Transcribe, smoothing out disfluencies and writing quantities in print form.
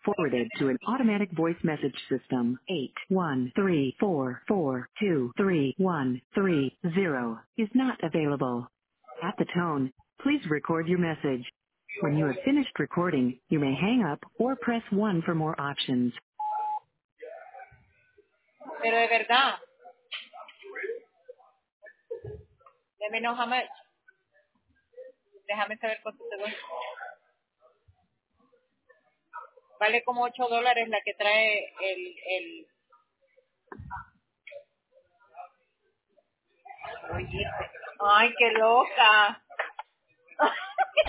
Forwarded to an automatic voice message system. 81344233130 is not available. At the tone, please record your message. When you have finished recording, you may hang up or press 1 for more options. Pero de verdad, let me know how much. Déjame saber cuánto te doy. Vale como $8 la que trae el... Oye, ay, qué loca.